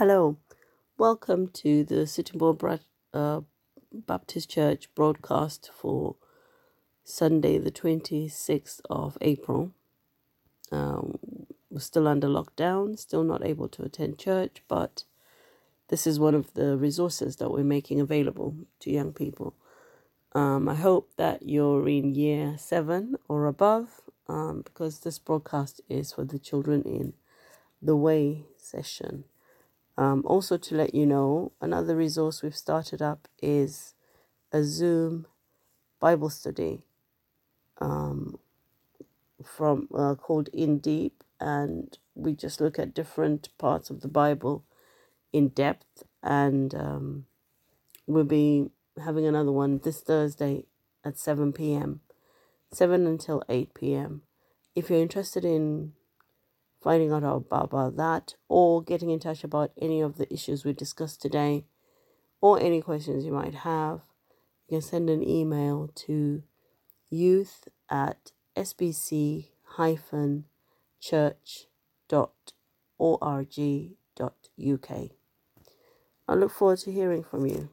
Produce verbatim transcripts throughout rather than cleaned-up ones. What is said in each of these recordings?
Hello, welcome to the Sittingbourne Bra- uh, Baptist Church broadcast for Sunday, the twenty-sixth of April. Um, we're still under lockdown, still not able to attend church, but this is one of the resources that we're making available to young people. Um, I hope that you're in year seven or above, um, because this broadcast is for the children in the Way session. Um, also to let you know, another resource we've started up is a Zoom Bible study um, from uh, called In Deep, and we just look at different parts of the Bible in depth, and um, we'll be having another one this Thursday at seven p.m. seven until eight p.m. If you're interested in finding out about, about that or getting in touch about any of the issues we discussed today, or any questions you might have, you can send an email to youth at s b c dash church dot org dot u k. I look forward to hearing from you.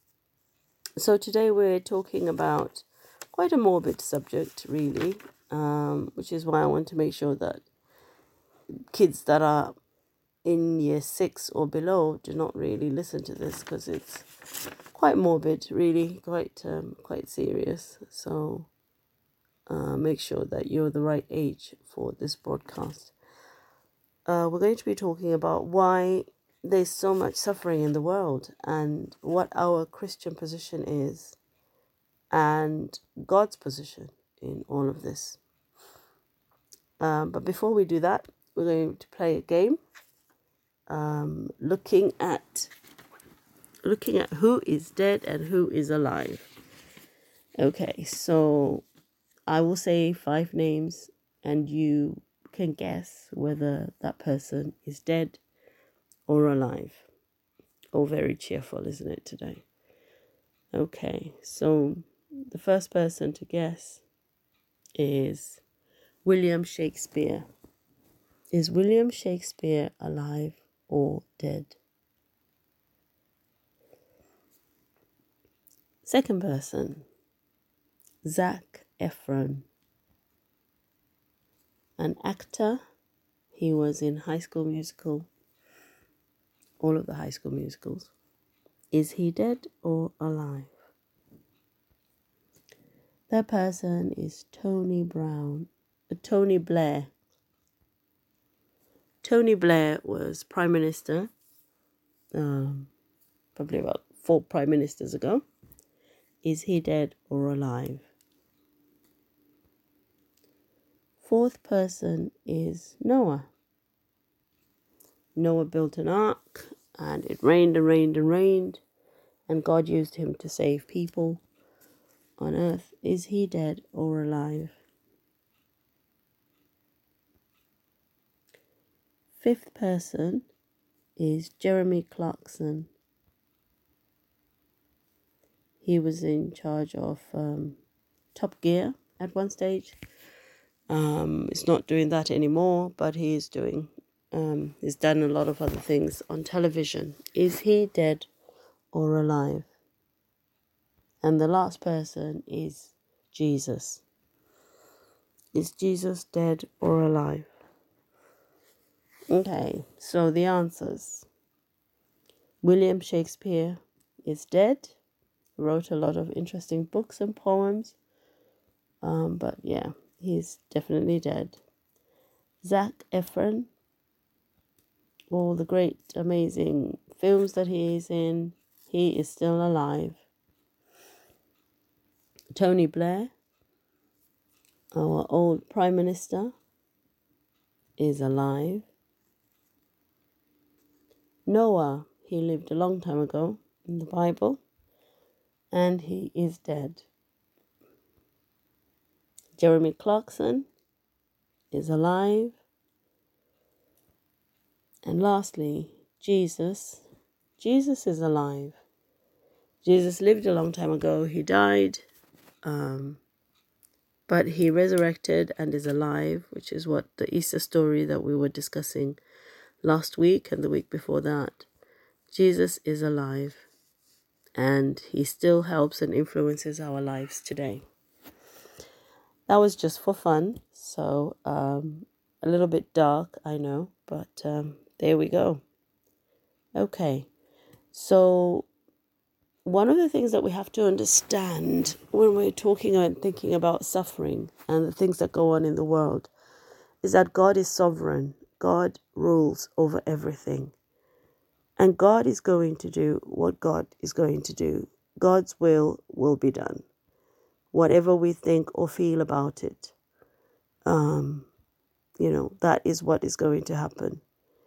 So today we're talking about quite a morbid subject, really, um, which is why I want to make sure that kids that are in year six or below do not really listen to this, because it's quite morbid, really, quite um, quite serious. So uh, make sure that you're the right age for this broadcast. Uh, we're going to be talking about why there's so much suffering in the world and what our Christian position is and God's position in all of this. Um, but before we do that, we're going to play a game um, looking at looking at who is dead and who is alive. Okay, so I will say five names and you can guess whether that person is dead or alive. Oh, very cheerful, isn't it, today? Okay, so the first person to guess is William Shakespeare. Is William Shakespeare alive or dead? Second person, Zac Efron. An actor. He was in High School Musical, all of the High School Musicals. Is he dead or alive? That person is Tony Brown, uh, Tony Blair. Tony Blair was Prime Minister, um, probably about four Prime Ministers ago. Is he dead or alive? Fourth person is Noah. Noah built an ark, and it rained and rained and rained, and God used him to save people on earth. Is he dead or alive? Fifth person is Jeremy Clarkson. He was in charge of um, Top Gear at one stage. Um, he's not doing that anymore, but he is doing, um, he's done a lot of other things on television. Is he dead or alive? And the last person is Jesus. Is Jesus dead or alive? Okay, so the answers. William Shakespeare is dead. Wrote a lot of interesting books and poems. Um, but yeah, he's definitely dead. Zac Efron, all the great, amazing films that he is in, he is still alive. Tony Blair, our old Prime Minister, is alive. Noah, he lived a long time ago in the Bible, and he is dead. Jeremy Clarkson is alive. And lastly, Jesus. Jesus is alive. Jesus lived a long time ago. He died, um, but he resurrected and is alive, which is what the Easter story that we were discussing last week and the week before that. Jesus is alive, and he still helps and influences our lives today. That was just for fun, so um, a little bit dark, I know, but um, there we go. Okay, so one of the things that we have to understand when we're talking and thinking about suffering and the things that go on in the world is that God is sovereign. God rules over everything. And God is going to do what God is going to do. God's will will be done. Whatever we think or feel about it, um, you know, that is what is going to happen.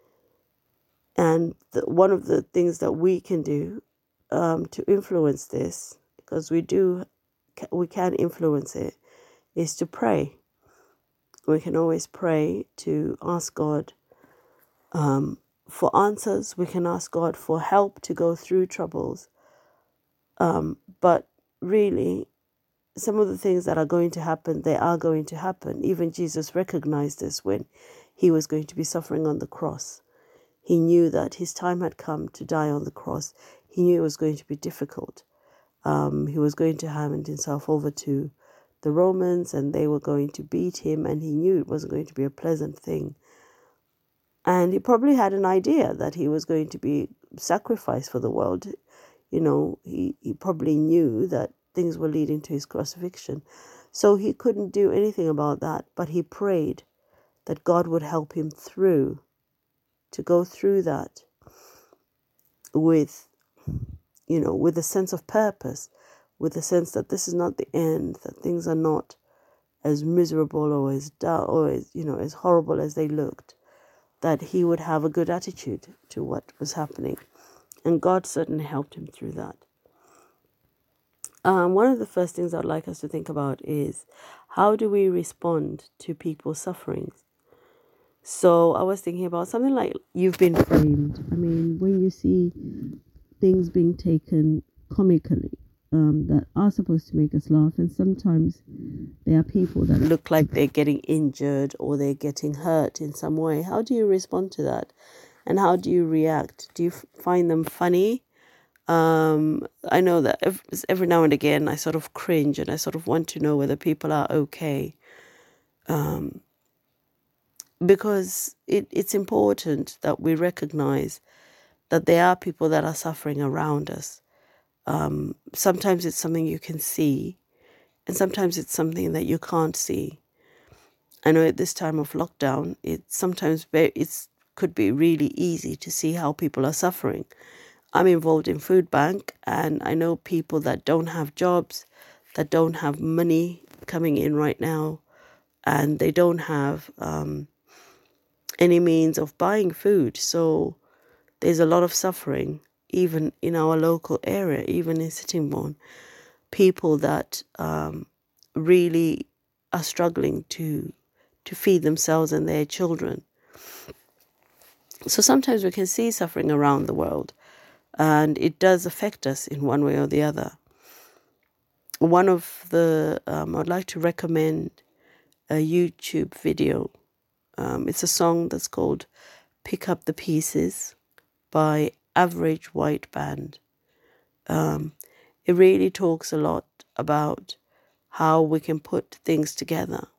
And the, one of the things that we can do um, to influence this, because we do, we can influence it, is to pray. We can always pray to ask God um, for answers. We can ask God for help to go through troubles. Um, but really, some of the things that are going to happen, they are going to happen. Even Jesus recognized this when he was going to be suffering on the cross. He knew that his time had come to die on the cross. He knew it was going to be difficult. Um, he was going to hand himself over to the Romans, and they were going to beat him, and he knew it wasn't going to be a pleasant thing. And he probably had an idea that he was going to be sacrificed for the world. You know, he, he probably knew that things were leading to his crucifixion. So he couldn't do anything about that, but he prayed that God would help him through, to go through that with, you know, with a sense of purpose, with a sense that this is not the end, that things are not as miserable or as dull or as, you know, as horrible as they looked, that he would have a good attitude to what was happening. And God certainly helped him through that. Um, one of the first things I'd like us to think about is, how do we respond to people's sufferings? So I was thinking about something like You've Been Framed. I mean, when you see things being taken comically, um, that are supposed to make us laugh, and sometimes there are people that look like they're getting injured or they're getting hurt in some way. How do you respond to that? And how do you react? Do you f- find them funny? Um, I know that every, every now and again I sort of cringe and I sort of want to know whether people are okay. Um, because it, it's important that we recognize that there are people that are suffering around us. Um, sometimes it's something you can see, and sometimes it's something that you can't see. I know at this time of lockdown, it's sometimes very, it's could be really easy to see how people are suffering. I'm involved in food bank, and I know people that don't have jobs, that don't have money coming in right now, and they don't have um, any means of buying food. So there's a lot of suffering, even in our local area, even in Sittingbourne. People that um, really are struggling to to feed themselves and their children. So sometimes we can see suffering around the world, and it does affect us in one way or the other. One of the, um, I'd like to recommend a YouTube video. Um, it's a song that's called Pick Up the Pieces by Average White Band. Um, it really talks a lot about how we can put things together.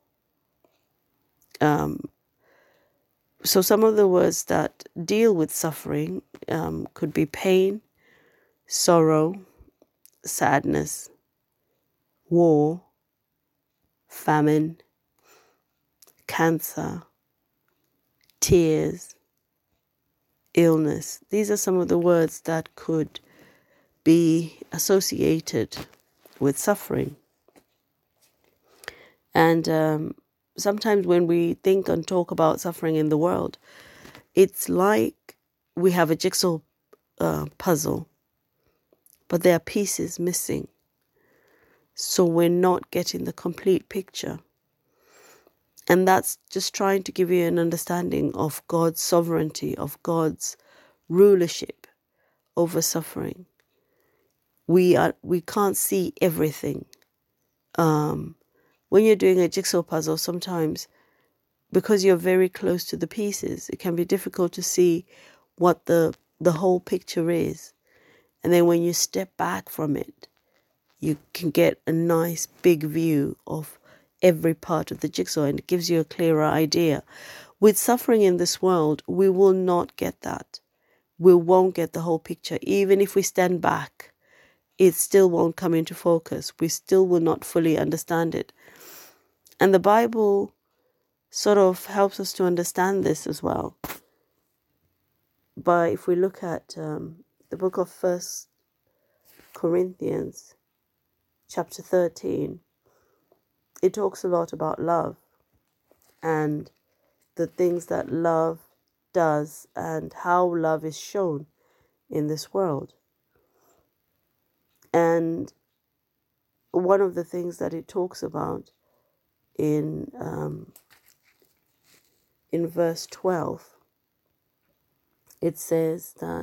Um, so some of the words that deal with suffering um, could be pain, sorrow, sadness, war, famine, cancer, tears, illness. These are some of the words that could be associated with suffering. And um, sometimes when we think and talk about suffering in the world, it's like we have a jigsaw uh, puzzle, but there are pieces missing. So we're not getting the complete picture. And that's just trying to give you an understanding of God's sovereignty, of God's rulership over suffering. We are we can't see everything. Um, when you're doing a jigsaw puzzle, sometimes because you're very close to the pieces, it can be difficult to see what the the whole picture is. And then when you step back from it, you can get a nice big view of every part of the jigsaw, and it gives you a clearer idea. With suffering in this world, we will not get that. We won't get the whole picture. Even if we stand back, it still won't come into focus. We still will not fully understand it. And the Bible sort of helps us to understand this as well. But if we look at um, the book of First Corinthians, chapter thirteen, it talks a lot about love and the things that love does and how love is shown in this world. And one of the things that it talks about in um, in verse twelve, it says that,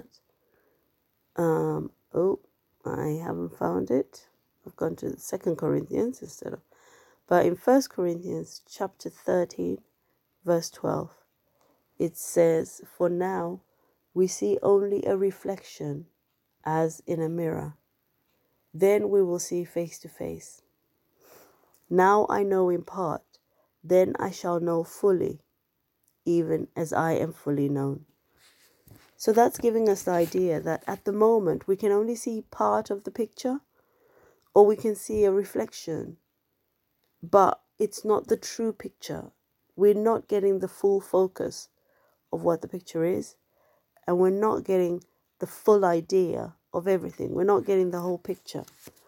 um, oh, I haven't found it. I've gone to Second Corinthians instead of, but in First Corinthians chapter thirteen, verse twelve, it says, "For now we see only a reflection as in a mirror. Then we will see face to face. Now I know in part, then I shall know fully, even as I am fully known." So that's giving us the idea that at the moment we can only see part of the picture, or we can see a reflection, but it's not the true picture. We're not getting the full focus of what the picture is, and we're not getting the full idea of everything. We're not getting the whole picture.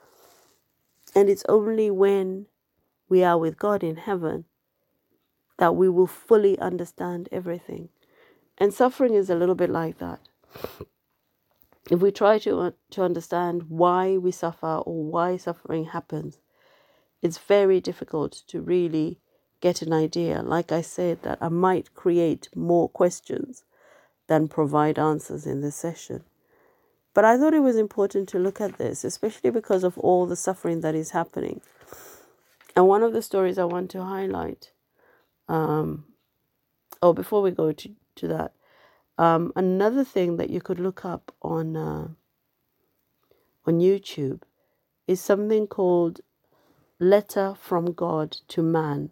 And it's only when we are with God in heaven that we will fully understand everything. And suffering is a little bit like that. If we try to, uh, to understand why we suffer or why suffering happens, it's very difficult to really get an idea. Like I said, that I might create more questions than provide answers in this session. But I thought it was important to look at this, especially because of all the suffering that is happening. And one of the stories I want to highlight, um, oh, before we go to, to that, um, another thing that you could look up on uh, on YouTube is something called Letter from God to Man.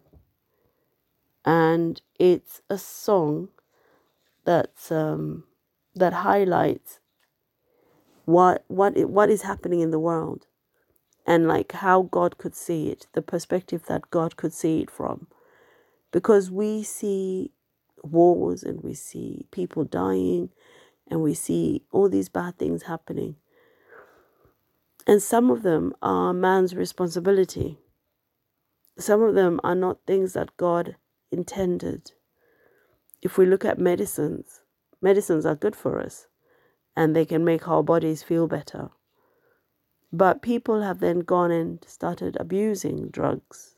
And it's a song that's um, that highlights what what it, what is happening in the world, and like how God could see it, the perspective that God could see it from. Because we see wars and we see people dying and we see all these bad things happening. And some of them are man's responsibility. Some of them are not things that God intended. If we look at medicines, medicines are good for us and they can make our bodies feel better. But people have then gone and started abusing drugs.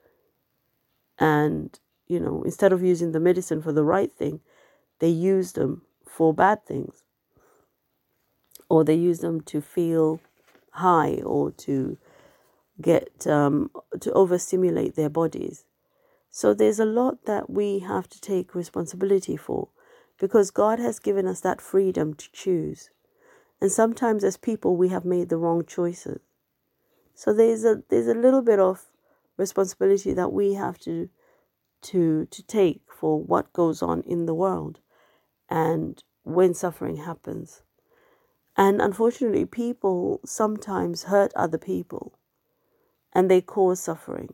And, you know, instead of using the medicine for the right thing, they use them for bad things. Or they use them to feel high or to get, um, to overstimulate their bodies. So there's a lot that we have to take responsibility for, because God has given us that freedom to choose. And sometimes as people, we have made the wrong choices. So there's a there's a little bit of responsibility that we have to to to take for what goes on in the world and when suffering happens. And unfortunately, people sometimes hurt other people and they cause suffering.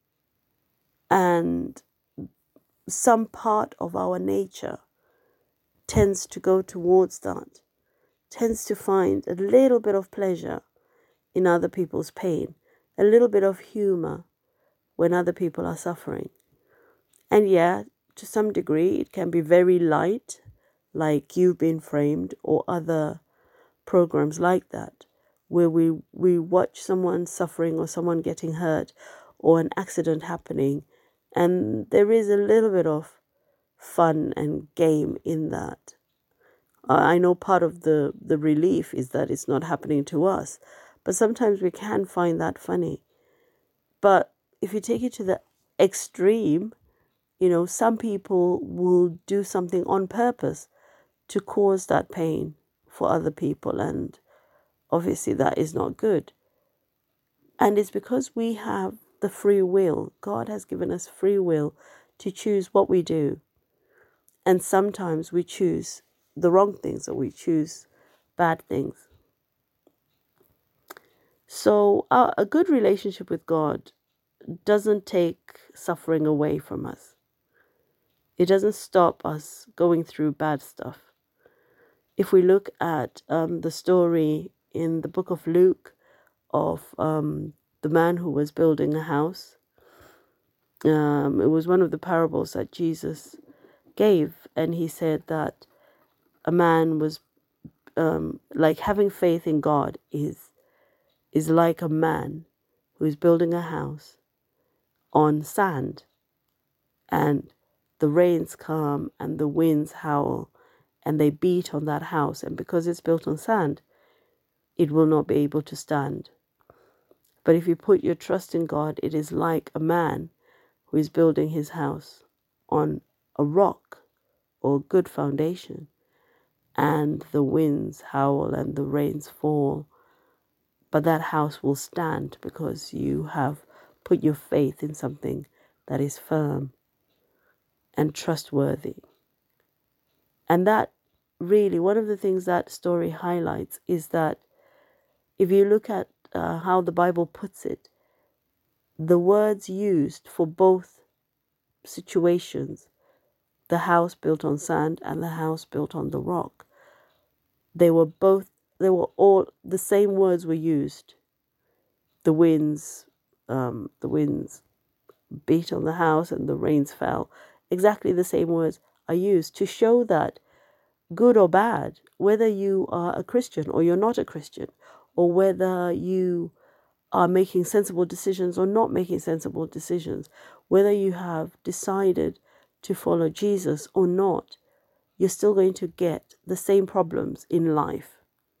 And some part of our nature tends to go towards that, tends to find a little bit of pleasure in other people's pain, a little bit of humor when other people are suffering. And yeah, to some degree, it can be very light, like You've Been Framed or other programs like that, where we, we watch someone suffering or someone getting hurt or an accident happening, and there is a little bit of fun and game in that. I know part of the, the relief is that it's not happening to us, but sometimes we can find that funny. But if you take it to the extreme, you know, some people will do something on purpose to cause that pain. for other people, and obviously that is not good. And it's because we have the free will. God has given us free will to choose what we do. And sometimes we choose the wrong things, or we choose bad things. So our, a good relationship with God doesn't take suffering away from us. It doesn't stop us going through bad stuff. If we look at um, the story in the book of Luke of um, the man who was building a house, um, it was one of the parables that Jesus gave, and he said that a man was um, like having faith in God is is like a man who is building a house on sand, and the rains come and the winds howl and they beat on that house, and because it's built on sand, it will not be able to stand. But if you put your trust in God, it is like a man who is building his house on a rock or good foundation, and the winds howl and the rains fall, but that house will stand because you have put your faith in something that is firm and trustworthy. And that really, one of the things that story highlights is that if you look at uh, how the Bible puts it, the words used for both situations, the house built on sand and the house built on the rock, they were both, they were all, the same words were used. The winds, um, the winds beat on the house and the rains fell. Exactly the same words are used to show that good or bad, whether you are a Christian or you're not a Christian, or whether you are making sensible decisions or not making sensible decisions, whether you have decided to follow Jesus or not, you're still going to get the same problems in life.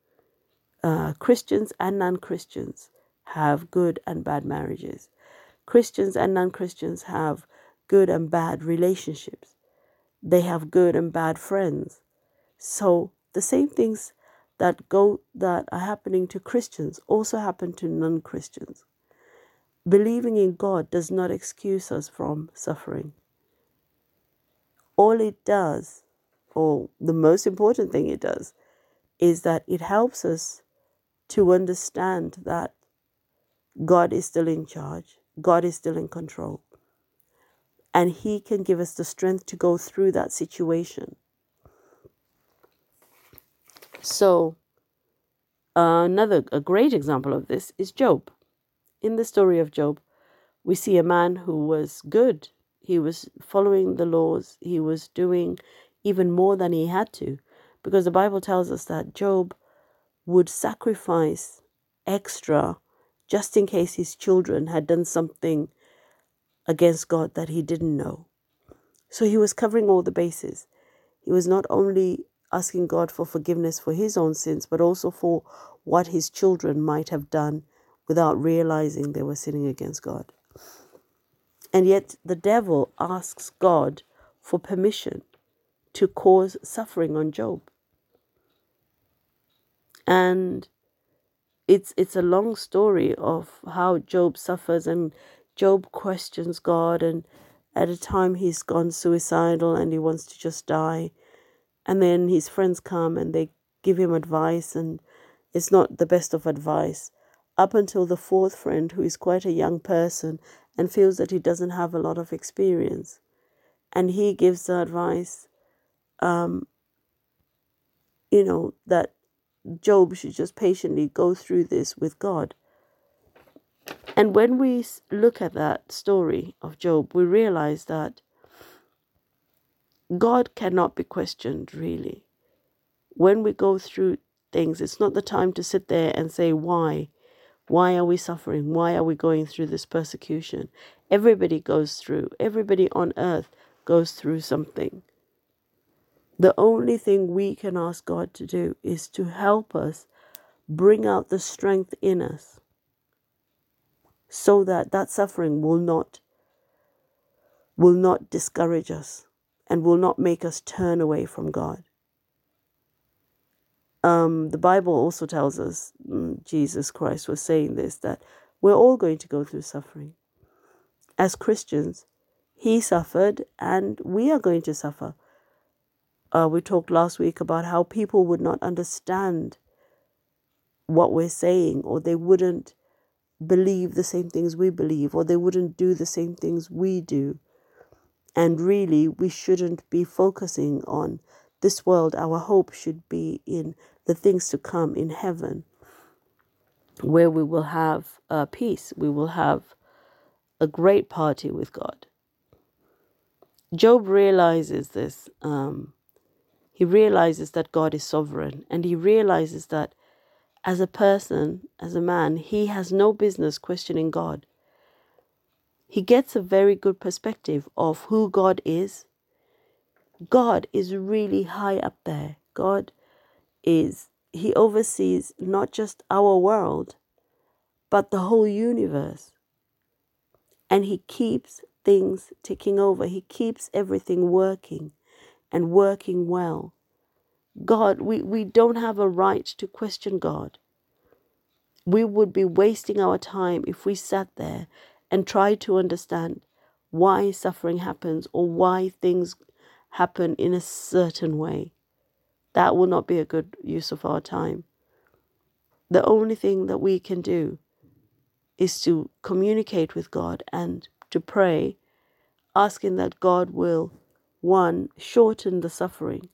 Uh, Christians and non-Christians have good and bad marriages. Christians and non-Christians have good and bad relationships. They have good and bad friends. So the same things that go that are happening to Christians also happen to non-Christians. Believing in God does not excuse us from suffering. All it does, or the most important thing it does, is that it helps us to understand that God is still in charge, God is still in control, and He can give us the strength to go through that situation. So, uh, another a great example of this is Job. In the story of Job, we see a man who was good. He was following the laws. He was doing even more than he had to, because the Bible tells us that Job would sacrifice extra just in case his children had done something against God that he didn't know. So he was covering all the bases. He was not only asking God for forgiveness for his own sins, but also for what his children might have done without realizing they were sinning against God. And yet the devil asks God for permission to cause suffering on Job. And it's it's a long story of how Job suffers, and Job questions God, and at a time he's gone suicidal and he wants to just die. And then his friends come and they give him advice, and it's not the best of advice. Up until the fourth friend, who is quite a young person and feels that he doesn't have a lot of experience, and he gives the advice, um, you know, that Job should just patiently go through this with God. And when we look at that story of Job, we realize that God cannot be questioned, really. When we go through things, it's not the time to sit there and say, why? Why are we suffering? Why are we going through this persecution? Everybody goes through. Everybody on earth goes through something. The only thing we can ask God to do is to help us bring out the strength in us so that that suffering will not, will not discourage us and will not make us turn away from God. Um, the Bible also tells us, mm, Jesus Christ was saying this, that we're all going to go through suffering. As Christians, he suffered and we are going to suffer. Uh, we talked last week about how people would not understand what we're saying, or they wouldn't believe the same things we believe, or they wouldn't do the same things we do. And really, we shouldn't be focusing on this world. Our hope should be in the things to come in heaven, where we will have uh, peace. We will have a great party with God. Job realizes this. Um, he realizes that God is sovereign, and he realizes that as a person, as a man, he has no business questioning God. He gets a very good perspective of who God is. God is really high up there. God is, he oversees not just our world, but the whole universe. And he keeps things ticking over. He keeps everything working and working well. God, we, we don't have a right to question God. We would be wasting our time if we sat there and tried to understand why suffering happens or why things happen in a certain way. That will not be a good use of our time. The only thing that we can do is to communicate with God and to pray, asking that God will, one, shorten the suffering,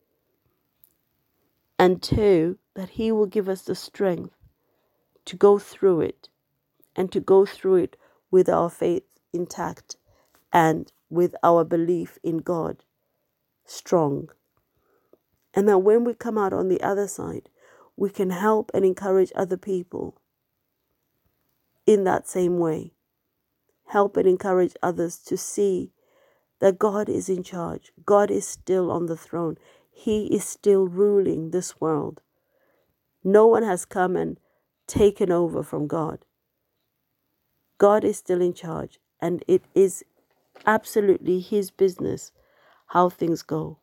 and two, that he will give us the strength to go through it, and to go through it with our faith intact and with our belief in God strong. And that when we come out on the other side, we can help and encourage other people in that same way. Help and encourage others to see that God is in charge. God is still on the throne. He is still ruling this world. No one has come and taken over from God. God is still in charge, and it is absolutely his business how things go.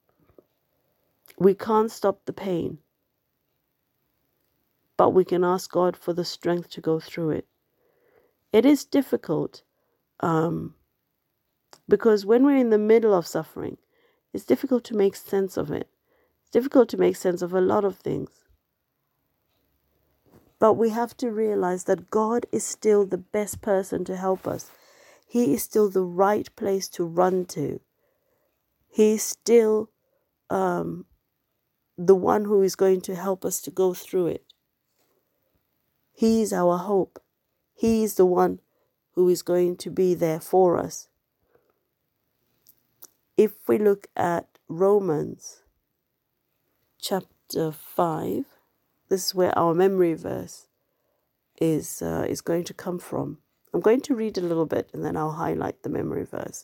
We can't stop the pain, but we can ask God for the strength to go through it. It is difficult um, because when we're in the middle of suffering, it's difficult to make sense of it. It's difficult to make sense of a lot of things. But we have to realize that God is still the best person to help us. He is still the right place to run to. He is still um, the one who is going to help us to go through it. He is our hope. He is the one who is going to be there for us. If we look at Romans chapter five, this is where our memory verse is uh, is going to come from. I'm going to read a little bit and then I'll highlight the memory verse.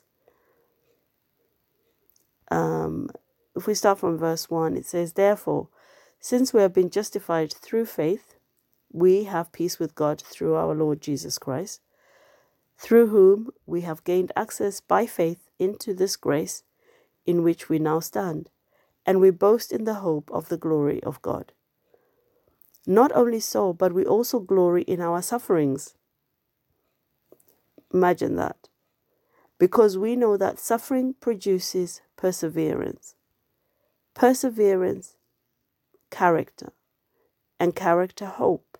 Um, if we start from verse one, it says, "Therefore, since we have been justified through faith, we have peace with God through our Lord Jesus Christ, through whom we have gained access by faith into this grace in which we now stand, and we boast in the hope of the glory of God. Not only so, but we also glory in our sufferings." Imagine that. "Because we know that suffering produces perseverance. Perseverance, character, and character, hope.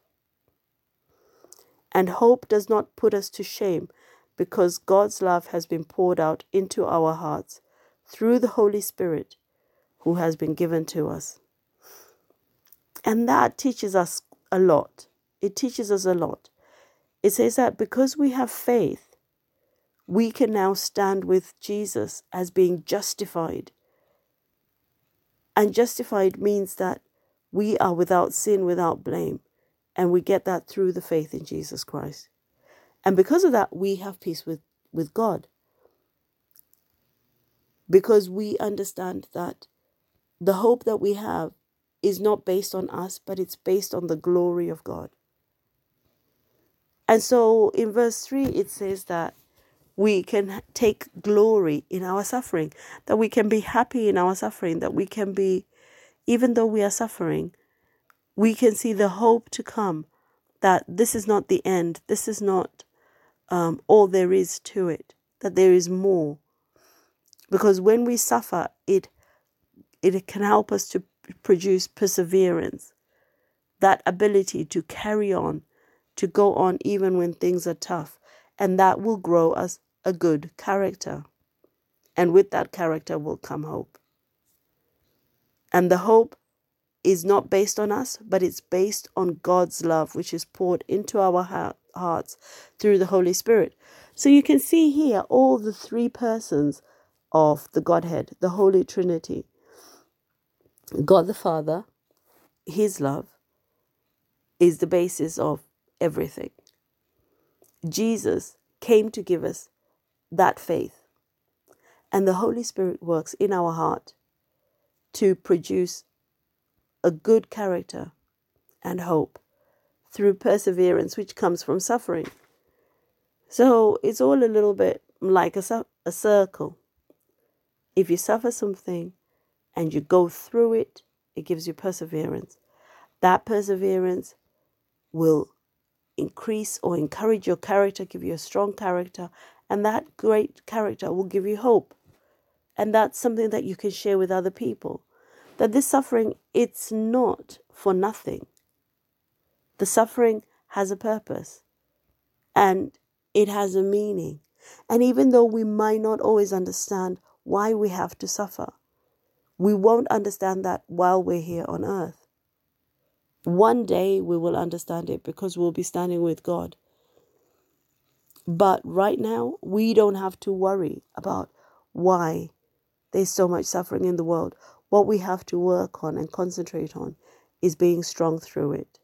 And hope does not put us to shame, because God's love has been poured out into our hearts through the Holy Spirit who has been given to us." And that teaches us a lot. It teaches us a lot. It says that because we have faith, we can now stand with Jesus as being justified. And justified means that we are without sin, without blame. And we get that through the faith in Jesus Christ. And because of that, we have peace with, with God. Because we understand that the hope that we have is not based on us, but it's based on the glory of God. And so in verse three, it says that we can take glory in our suffering, that we can be happy in our suffering, that we can be even though we are suffering, we can see the hope to come, that this is not the end. This is not um, all there is to it, that there is more. Because when we suffer, it it can help us to produce perseverance, that ability to carry on, to go on even when things are tough. And that will grow us a good character. And with that character will come hope. And the hope is not based on us, but it's based on God's love, which is poured into our hearts through the Holy Spirit. So you can see here all the three persons of the Godhead, the Holy Trinity. God the Father, his love, is the basis of everything. Jesus came to give us that faith. And the Holy Spirit works in our heart to produce a good character and hope through perseverance, which comes from suffering. So it's all a little bit like a, a circle. If you suffer something and you go through it, it gives you perseverance. That perseverance will increase or encourage your character, give you a strong character, and that great character will give you hope. And that's something that you can share with other people. That this suffering, it's not for nothing. The suffering has a purpose and it has a meaning. And even though we might not always understand why we have to suffer, we won't understand that while we're here on earth. One day we will understand it because we'll be standing with God. But right now, we don't have to worry about why there's so much suffering in the world. What we have to work on and concentrate on is being strong through it.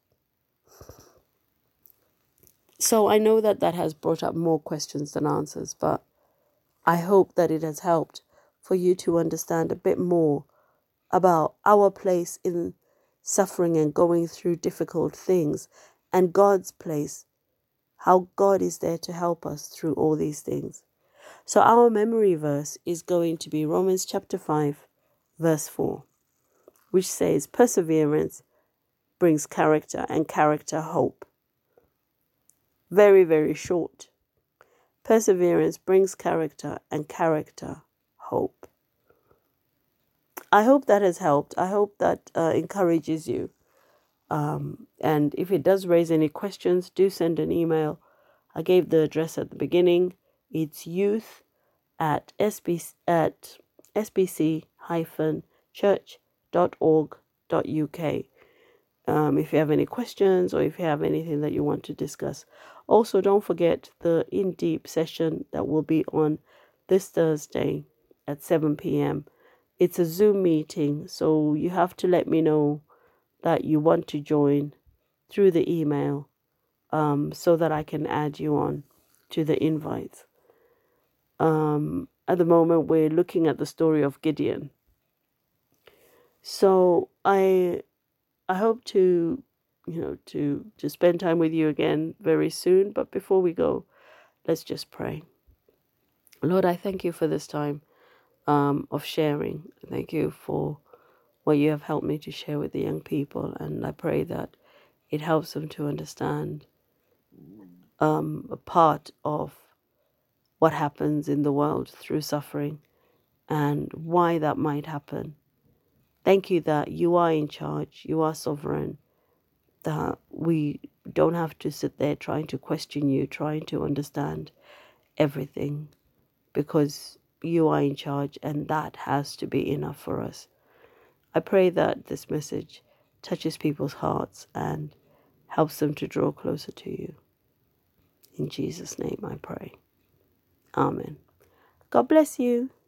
So I know that that has brought up more questions than answers, but I hope that it has helped for you to understand a bit more about our place in suffering and going through difficult things, and God's place, how God is there to help us through all these things. So our memory verse is going to be Romans chapter five, verse four, which says, perseverance brings character, and character hope. Very, very short. Perseverance brings character, and character hope. I hope that has helped. I hope that uh, encourages you. Um, and if it does raise any questions, do send an email. I gave the address at the beginning. It's youth at sbc at sbc dash church dot org dot uk. Um, if you have any questions or if you have anything that you want to discuss. Also, don't forget the In Deep session that will be on this Thursday at seven p.m. It's a Zoom meeting, so you have to let me know that you want to join through the email um, so that I can add you on to the invites. Um, at the moment, we're looking at the story of Gideon. So I I hope to, you know, to, to spend time with you again very soon. But before we go, let's just pray. Lord, I thank you for this time um, of sharing. Thank you for what you have helped me to share with the young people. And I pray that it helps them to understand um, a part of what happens in the world through suffering and why that might happen. Thank you that you are in charge, you are sovereign, that we don't have to sit there trying to question you, trying to understand everything, because you are in charge, and that has to be enough for us. I pray that this message touches people's hearts and helps them to draw closer to you. In Jesus' name I pray. Amen. God bless you.